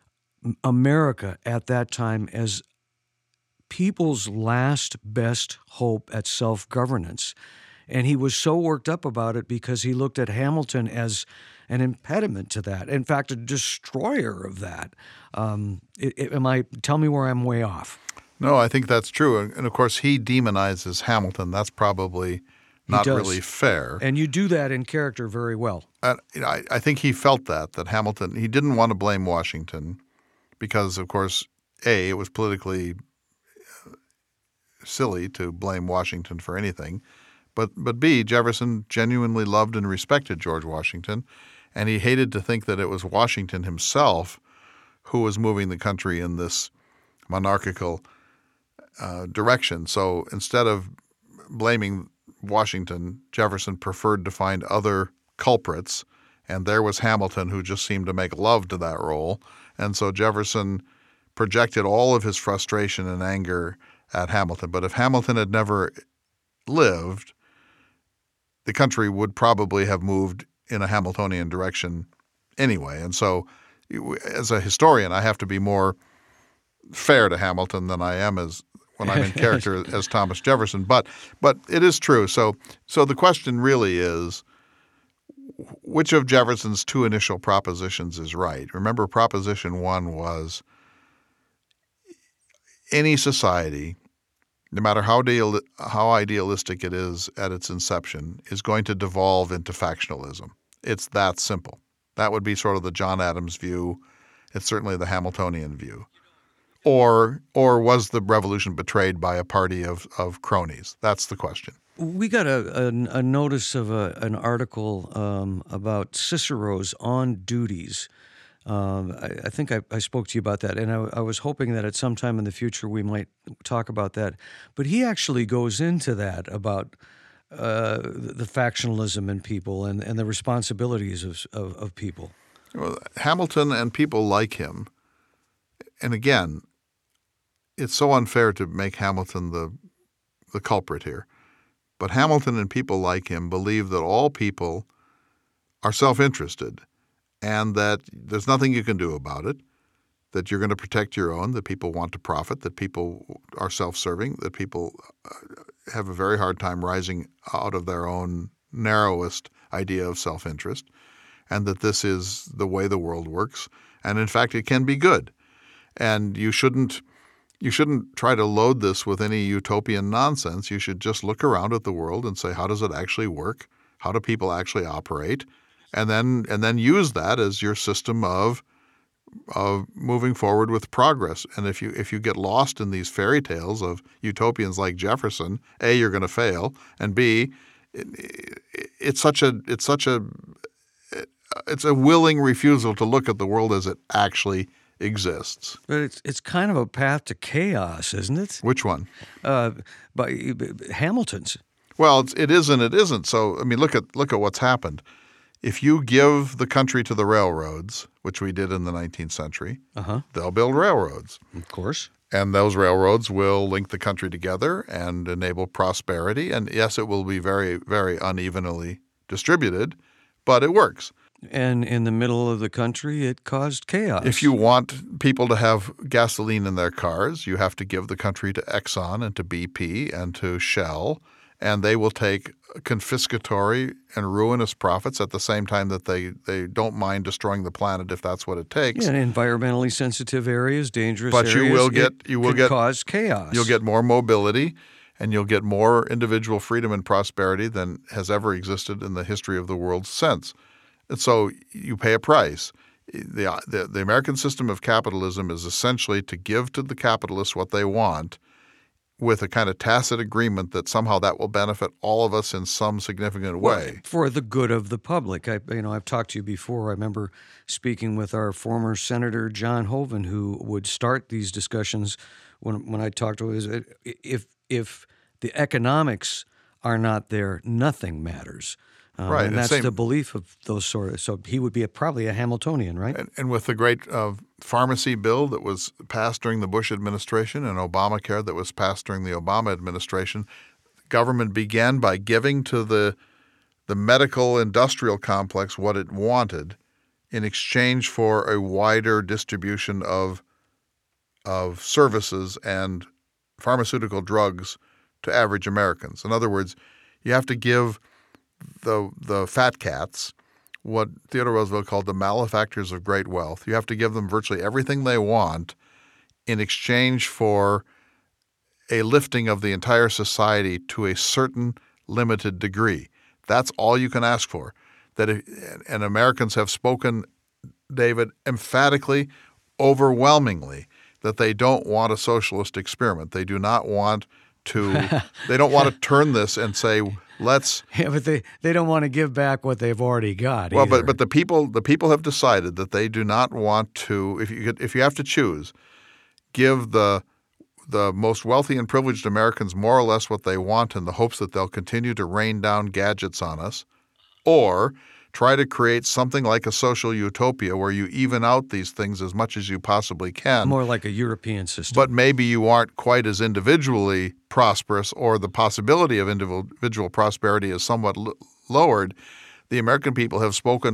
America at that time as people's last best hope at self-governance. And he was so worked up about it because he looked at Hamilton as an impediment to that. In fact, a destroyer of that. Um, it, it, am I? Tell me where I'm way off. No, I think that's true. And, and of course, he demonizes Hamilton. That's probably not really fair. And you do that in character very well. And, you know, I, I think he felt that, that Hamilton, he didn't want to blame Washington because, of course, A, it was politically silly to blame Washington for anything. But but B, Jefferson genuinely loved and respected George Washington, and he hated to think that it was Washington himself who was moving the country in this monarchical uh, direction. So instead of blaming Washington, Jefferson preferred to find other culprits, and there was Hamilton, who just seemed to make love to that role. And so Jefferson projected all of his frustration and anger at Hamilton. But if Hamilton had never lived, the country would probably have moved in a Hamiltonian direction anyway. And so as a historian, I have to be more fair to Hamilton than I am as when I'm in character as Thomas Jefferson. But but it is true. So so the question really is, which of Jefferson's two initial propositions is right? Remember, Proposition one was any society, no matter how ideal, how idealistic it is at its inception, is going to devolve into factionalism. It's that simple. That would be sort of the John Adams view. It's certainly the Hamiltonian view. Or or was the revolution betrayed by a party of, of cronies? That's the question. We got a, a, a notice of a, an article um, about Cicero's on duties. Um, I, I think I, I spoke to you about that, and I, I was hoping that at some time in the future we might talk about that. But he actually goes into that about uh, the factionalism in people and, and the responsibilities of, of, of people. Well, Hamilton and people like him, and again, it's so unfair to make Hamilton the the culprit here. But Hamilton and people like him believe that all people are self-interested and that there's nothing you can do about it, that you're going to protect your own, that people want to profit, that people are self-serving, that people have a very hard time rising out of their own narrowest idea of self-interest, and that this is the way the world works. And in fact, it can be good. And you shouldn't you shouldn't try to load this with any utopian nonsense. You should just look around at the world and say, how does it actually work? How do people actually operate? And then and then use that as your system of of moving forward with progress. And if you if you get lost in these fairy tales of utopians like Jefferson, A, you're going to fail, and B, it, it's such a it's such a it's a willing refusal to look at the world as it actually exists. But it's it's kind of a path to chaos, isn't it? Which one? Uh, by Hamilton's. Well, it's, it is and it isn't. So I mean, look at look at what's happened. If you give the country to the railroads, which we did in the nineteenth century, uh-huh. they'll build railroads. Of course. And those railroads will link the country together and enable prosperity. And yes, it will be very, very unevenly distributed, but it works. And in the middle of the country, it caused chaos. If you want people to have gasoline in their cars, you have to give the country to Exxon and to B P and to Shell, and they will take confiscatory and ruinous profits at the same time that they, they don't mind destroying the planet if that's what it takes. Yeah, in environmentally sensitive areas, dangerous but areas, you will get you will could get cause chaos. You'll get more mobility, and you'll get more individual freedom and prosperity than has ever existed in the history of the world since. And so you pay a price. The, the, the American system of capitalism is essentially to give to the capitalists what they want with a kind of tacit agreement that somehow that will benefit all of us in some significant way. Well, for the good of the public. I, you know, I've talked to you before. I remember speaking with our former Senator John Hoeven, who would start these discussions when when I talked to him. If, if the economics are not there, nothing matters. Um, right, and that's same, the belief of those sort of. So he would be a, probably a Hamiltonian, right? And, and with the great uh, pharmacy bill that was passed during the Bush administration and Obamacare that was passed during the Obama administration, government began by giving to the the medical industrial complex what it wanted in exchange for a wider distribution of of services and pharmaceutical drugs to average Americans. In other words, you have to give the the fat cats what Theodore Roosevelt called the malefactors of great wealth. You have to give them virtually everything they want in exchange for a lifting of the entire society to a certain limited degree. That's all you can ask for. That if, and Americans have spoken, David, emphatically, overwhelmingly, that they don't want a socialist experiment. They do not want to they don't want to turn this and say, let's Yeah, but they, they don't want to give back what they've already got. Well, either. but but the people the people have decided that they do not want to. If you if you have to choose, give the the most wealthy and privileged Americans more or less what they want in the hopes that they'll continue to rain down gadgets on us, or try to create something like a social utopia where you even out these things as much as you possibly can. More like a European system. But maybe you aren't quite as individually prosperous, or the possibility of individual prosperity is somewhat l- lowered. The American people have spoken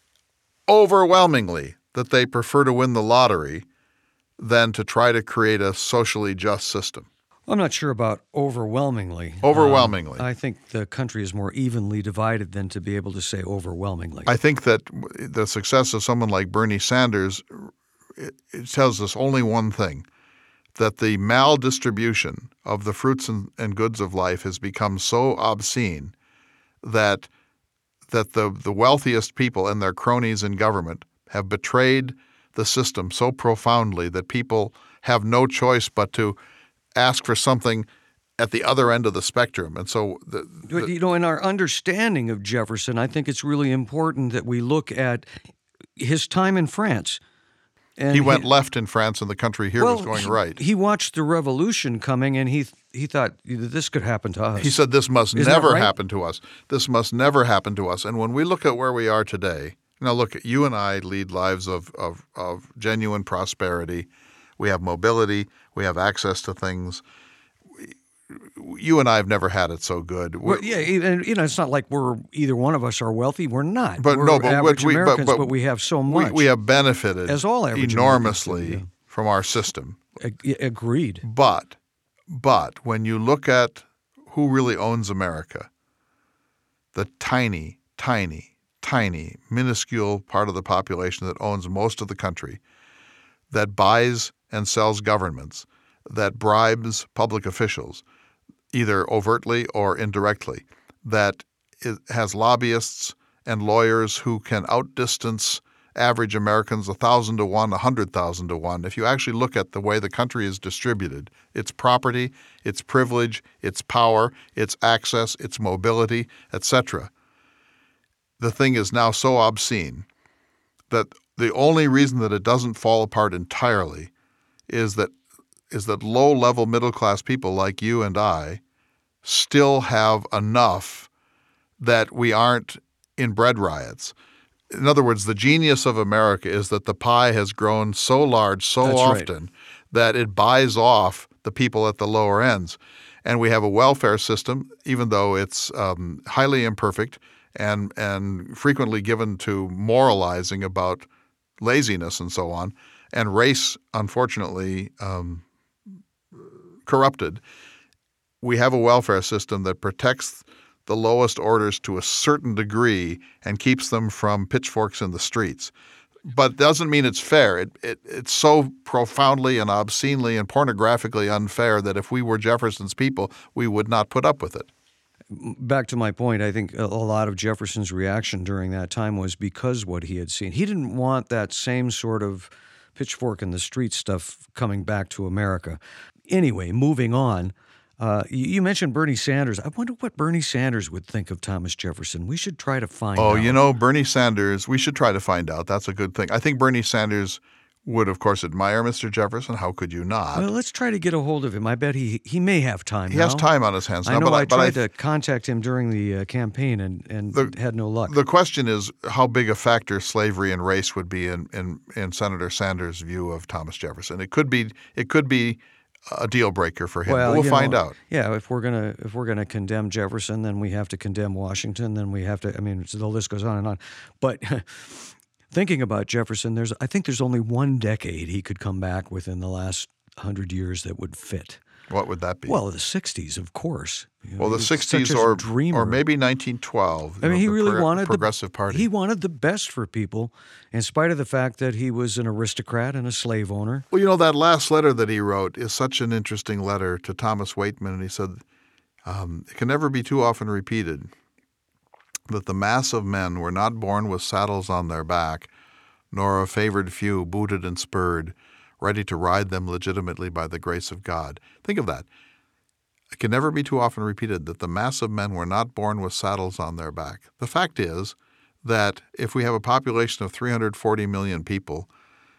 overwhelmingly that they prefer to win the lottery than to try to create a socially just system. I'm not sure about overwhelmingly. Overwhelmingly. Um, I think the country is more evenly divided than to be able to say overwhelmingly. I think that the success of someone like Bernie Sanders, it, it tells us only one thing, that the maldistribution of the fruits and, and goods of life has become so obscene that that the, the wealthiest people and their cronies in government have betrayed the system so profoundly that people have no choice but to ask for something at the other end of the spectrum. And so, the, the, you know, in our understanding of Jefferson, I think it's really important that we look at his time in France. And he went he, left in France, and the country here well, was going he, right. He watched the revolution coming, and he he thought this could happen to us. He said, "This must Isn't never right? happen to us. This must never happen to us." And when we look at where we are today, now look, you and I lead lives of of, of genuine prosperity. We have mobility. We have access to things. you and I have never had it so good. Well, yeah, and you know, it's not like we're either one of us are wealthy. We're not. But we're no, but average we, Americans, but, but, but we have so we, much. we have benefited as all average enormously Americans do, yeah. from our system. Ag- agreed. But, but when you look at who really owns America, the tiny, tiny, tiny, minuscule part of the population that owns most of the country, that buys and sells governments, that bribes public officials, either overtly or indirectly, that is, has lobbyists and lawyers who can outdistance average Americans a thousand to one, a hundred thousand to one. If you actually look at the way the country is distributed, its property, its privilege, its power, its access, its mobility, et cetera, the thing is now so obscene that the only reason that it doesn't fall apart entirely is that is that low-level middle-class people like you and I still have enough that we aren't in bread riots. In other words, the genius of America is that the pie has grown so large so That's often right. that it buys off the people at the lower ends. And we have a welfare system, even though it's um, highly imperfect and, and frequently given to moralizing about laziness and so on, and race, unfortunately, um, corrupted. We have a welfare system that protects the lowest orders to a certain degree and keeps them from pitchforks in the streets. But doesn't mean it's fair. It, it, it's so profoundly and obscenely and pornographically unfair that if we were Jefferson's people, we would not put up with it. Back to my point, I think a lot of Jefferson's reaction during that time was because what he had seen. He didn't want that same sort of pitchfork in the street stuff coming back to America. Anyway, moving on, uh, you, you mentioned Bernie Sanders. I wonder what Bernie Sanders would think of Thomas Jefferson. We should try to find oh, out. Oh, you know, Bernie Sanders, we should try to find out. That's a good thing. I think Bernie Sanders would, of course, admire Mister Jefferson. How could you not? Well, let's try to get a hold of him. I bet he he may have time He now. has time on his hands now. I know but I, I but tried I, to contact him during the uh, campaign and, and the, had no luck. The question is how big a factor slavery and race would be in, in, in Senator Sanders' view of Thomas Jefferson. It could be it could be a deal breaker for him. Well, but we'll you find know, out. Yeah, if we're gonna if we're gonna condemn Jefferson, then we have to condemn Washington. Then we have to. I mean, the list goes on and on. But thinking about Jefferson, there's I think there's only one decade he could come back within the last hundred years that would fit. What would that be? Well, the sixties, of course. You know, well, the he's sixties such a or dreamer. or maybe nineteen twelve. I mean, know, he the really pro- wanted Progressive the, Party. He wanted the best for people, in spite of the fact that he was an aristocrat and a slave owner. Well, you know, that last letter that he wrote is such an interesting letter to Thomas Waitman, and he said, um, it can never be too often repeated that the mass of men were not born with saddles on their back, nor a favored few booted and spurred, ready to ride them legitimately by the grace of God. Think of that. It can never be too often repeated that the mass of men were not born with saddles on their back. The fact is that if we have a population of three hundred forty million people,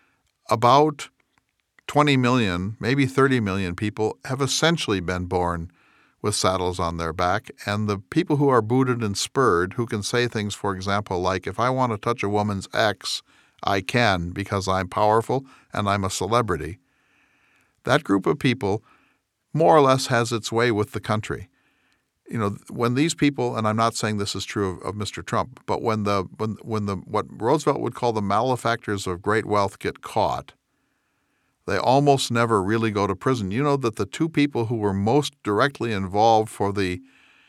about twenty million, maybe thirty million people have essentially been born with saddles on their back. And the people who are booted and spurred, who can say things, for example, like, if I want to touch a woman's ex, I can because I'm powerful and I'm a celebrity. That group of people more or less has its way with the country. You know, when these people, and I'm not saying this is true of, of Mister Trump, but when the when when the what Roosevelt would call the malefactors of great wealth get caught, they almost never really go to prison. You know that the two people who were most directly involved for the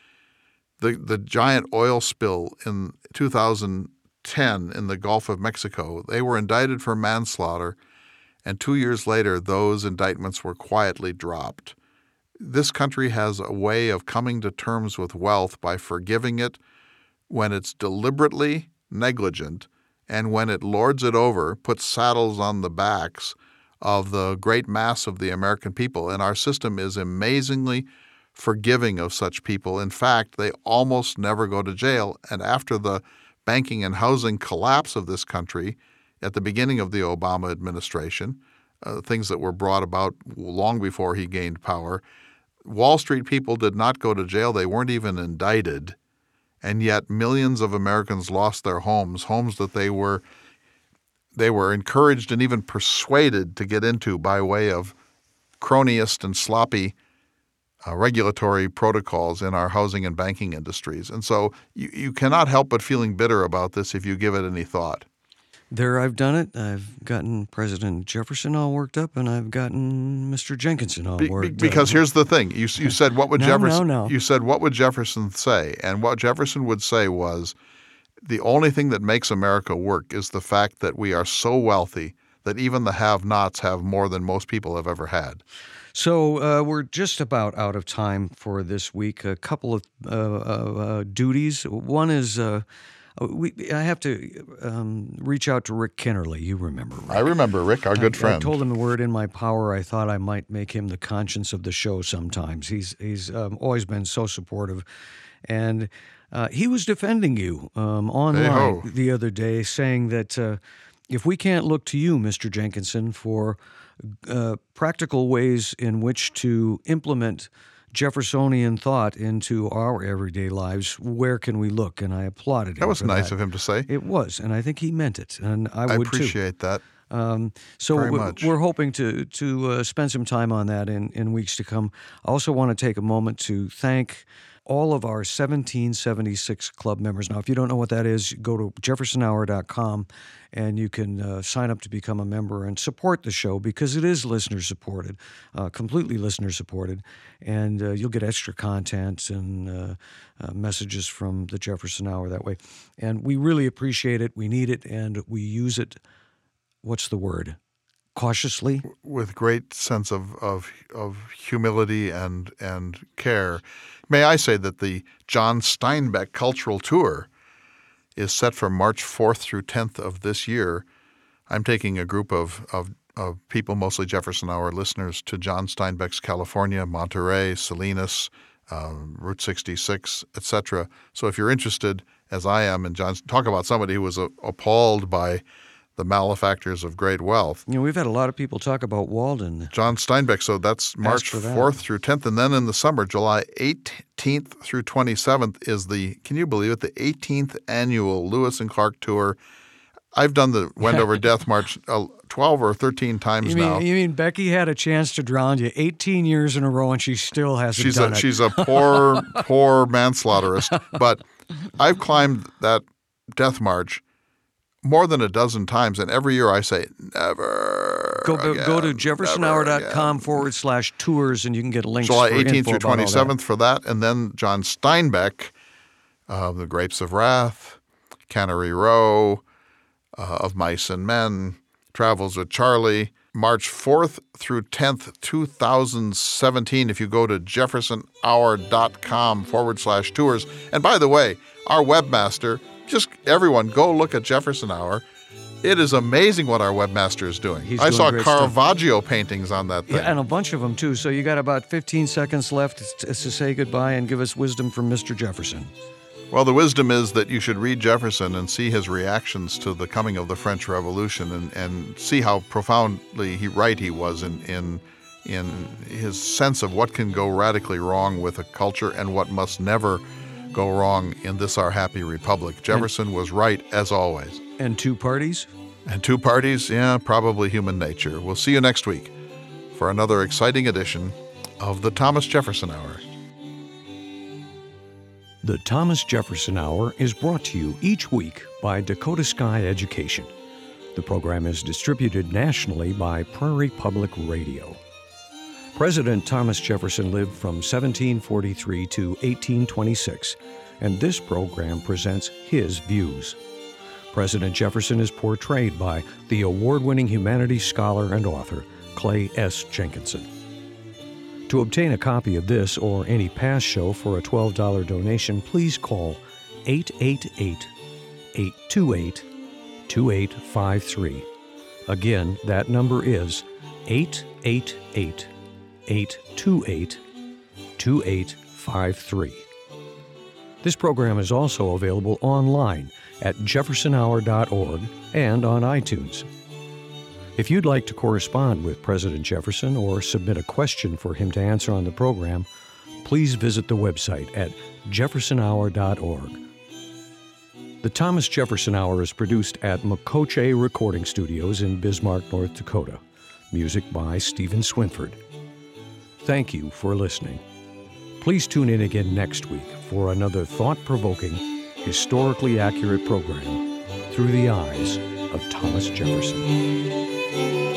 the the giant oil spill in two thousand ten in the Gulf of Mexico, they were indicted for manslaughter, and two years later those indictments were quietly dropped. This country has a way of coming to terms with wealth by forgiving it when it's deliberately negligent and when it lords it over, puts saddles on the backs of the great mass of the American people. And our system is amazingly forgiving of such people. In fact, they almost never go to jail. And after the banking and housing collapse of this country at the beginning of the Obama administration, uh, things that were brought about long before he gained power, Wall Street people did not go to jail. They weren't even indicted. And yet millions of Americans lost their homes, homes that they were they were encouraged and even persuaded to get into by way of cronyist and sloppy uh, regulatory protocols in our housing and banking industries. And so you, you cannot help but feeling bitter about this if you give it any thought. There I've done it. I've gotten President Jefferson all worked up, and I've gotten Mister Jenkinson all Be, worked be, because up. here's the thing. You, you said, what would no, Jefferson no, no. You said, what would Jefferson say? And what Jefferson would say was, the only thing that makes America work is the fact that we are so wealthy that even the have-nots have more than most people have ever had. So uh, we're just about out of time for this week. A couple of uh, uh, duties. One is uh, we, I have to um, reach out to Rick Kennerly. You remember Rick. I remember Rick, our good I, friend. I told him the word in my power. I thought I might make him the conscience of the show sometimes. He's, he's um, always been so supportive. And uh, he was defending you um, online Hey-ho. the other day, saying that uh, if we can't look to you, Mister Jenkinson, for uh, practical ways in which to implement Jeffersonian thought into our everyday lives, where can we look? And I applauded him. That was for nice that. of him to say. It was, and I think he meant it, and I I would too. appreciate that. Um, so Very we're, much. we're hoping to to uh, spend some time on that in, in weeks to come. I also want to take a moment to thank all of our seventeen seventy-six club members. Now, if you don't know what that is, go to jefferson hour dot com and you can uh, sign up to become a member and support the show because it is listener-supported, uh, completely listener-supported, and uh, you'll get extra content and uh, uh, messages from the Jefferson Hour that way. And we really appreciate it. We need it, and we use it, what's the word, cautiously? With great sense of, of, of humility and, and care. May I say that the John Steinbeck Cultural Tour is set for March fourth through tenth of this year. I'm taking a group of, of, of people, mostly Jefferson Hour listeners, to John Steinbeck's California, Monterey, Salinas, uh, Route sixty-six, et cetera. So if you're interested, as I am, in John, talk about somebody who was uh, appalled by the malefactors of great wealth. You know, we've had a lot of people talk about Walden. John Steinbeck, so that's March for that. fourth through tenth. And then in the summer, July eighteenth through twenty-seventh is the, can you believe it, the eighteenth annual Lewis and Clark Tour. I've done the Wendover Death March uh, twelve or thirteen times You mean, now. you mean Becky had a chance to drown you eighteen years in a row and she still hasn't She's done a, it? she's a poor, poor manslaughterist. But I've climbed that Death March more than a dozen times, and every year I say, never Go, go, again, go to jefferson hour dot com never forward slash tours and you can get links July for eighteenth info through about all that. twenty-seventh for that. And then John Steinbeck, uh, The Grapes of Wrath, Cannery Row, uh, Of Mice and Men, Travels with Charlie, March fourth through tenth, two thousand seventeen, if you go to jefferson hour dot com forward slash tours. And by the way, our webmaster, just everyone, go look at Jefferson Hour. It is amazing what our webmaster is doing. He's I doing saw great stuff. Caravaggio paintings on that thing. Yeah, and a bunch of them too. So you got about fifteen seconds left to, to say goodbye and give us wisdom from Mister Jefferson. Well, the wisdom is that you should read Jefferson and see his reactions to the coming of the French Revolution and, and see how profoundly he right he was in, in, in his sense of what can go radically wrong with a culture and what must never go wrong in this our happy republic. Jefferson was right as always. And two parties? And two parties, yeah, probably human nature. We'll see you next week for another exciting edition of the Thomas Jefferson Hour. The Thomas Jefferson Hour is brought to you each week by Dakota Sky Education. The program is distributed nationally by Prairie Public Radio. President Thomas Jefferson lived from seventeen forty-three to eighteen twenty-six, and this program presents his views. President Jefferson is portrayed by the award-winning humanities scholar and author Clay S. Jenkinson. To obtain a copy of this or any past show for a twelve dollars donation, please call eight eight eight, eight two eight, two eight five three. Again, that number is eight eight eight, eight two eight, two eight five three. This program is also available online at jefferson hour dot org and on iTunes. If you'd like to correspond with President Jefferson or submit a question for him to answer on the program, please visit the website at jefferson hour dot org. The Thomas Jefferson Hour is produced at Makoche Recording Studios in Bismarck, North Dakota. Music by Stephen Swinford. Thank you for listening. Please tune in again next week for another thought-provoking, historically accurate program through the eyes of Thomas Jefferson.